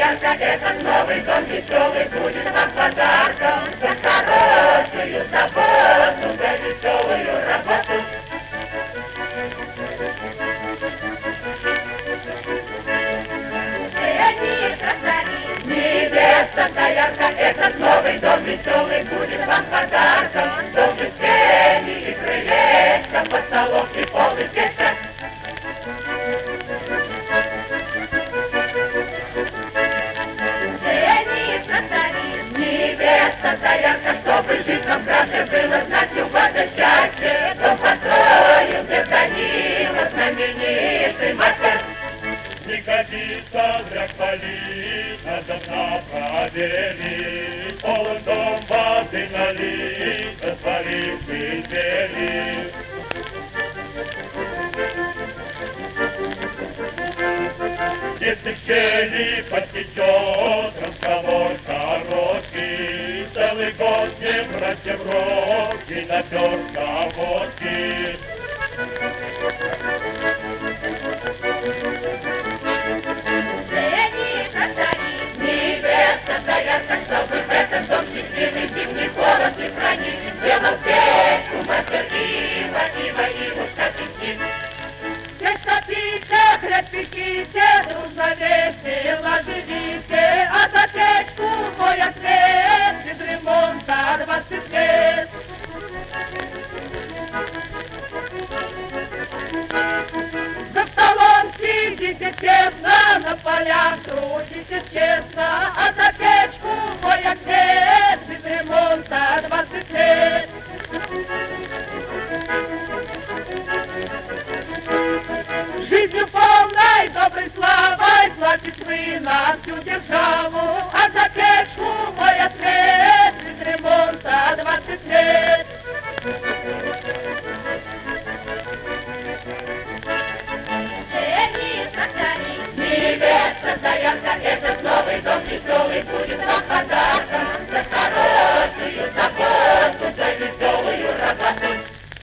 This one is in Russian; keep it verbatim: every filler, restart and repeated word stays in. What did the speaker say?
ярко, этот новый дом веселый будет вам подарком за хорошую заботу, за веселую работу. Все они красавицы, невеста доярка, этот новый дом веселый будет вам подарком. Дом без тени и крылечко, под столом и полный печка. Невеста доярка, чтобы жить нам краше было знать любое счастье. Дом построил дед Данила, знаменитый мастер. Не годится зря хвалить, надо дна проверить. Полон дом воды налить, растворивший двери. Если в щели потечет